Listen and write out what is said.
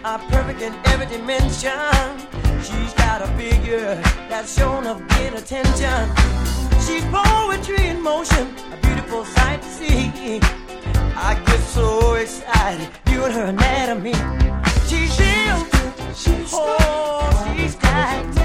are perfect in every dimension. She's got a figure that's shown of great attention. She's poetry in motion, a beautiful sight to see. I get so excited viewing her anatomy. She's ill, she's tight.